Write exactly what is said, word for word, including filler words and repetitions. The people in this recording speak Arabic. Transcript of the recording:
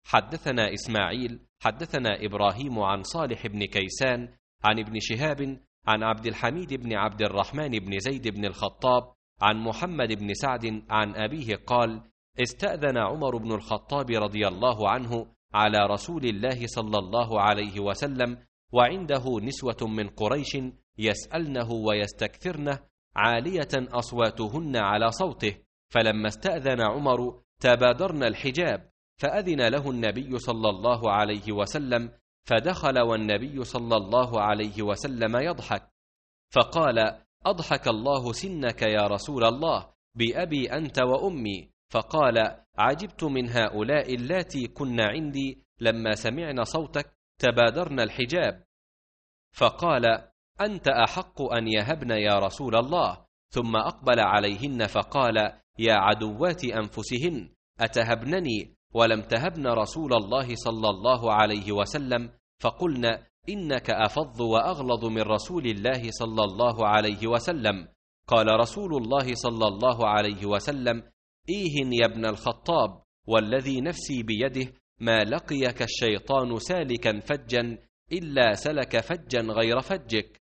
حدثنا إسماعيل حدثنا إبراهيم عن صالح بن كيسان عن ابن شهاب عن عبد الحميد بن عبد الرحمن بن زيد بن الخطاب عن محمد بن سعد عن أبيه قال: استأذن عمر بن الخطاب رضي الله عنه على رسول الله صلى الله عليه وسلم وعنده نسوة من قريش يسألنه ويستكثرنه عالية أصواتهن على صوته، فلما استأذن عمر تبادرن الحجاب، فأذن له النبي صلى الله عليه وسلم، فدخل والنبي صلى الله عليه وسلم يضحك، فقال: أضحك الله سنك يا رسول الله، بأبي أنت وأمي. فقال: عجبت من هؤلاء اللاتي كن عندي لما سمعن صوتك تبادرن الحجاب. فقال: أنت أحق أن يهبن يا رسول الله. ثم أقبل عليهن فقال: يا عدوات أنفسهن، أتهبنني ولم تهبن رسول الله صلى الله عليه وسلم؟ فقلنا: إنك أفظ وأغلظ من رسول الله صلى الله عليه وسلم. قال رسول الله صلى الله عليه وسلم: إيه يا ابن الخطاب، والذي نفسي بيده ما لقيك الشيطان سالكا فجا إلا سلك فجا غير فجك.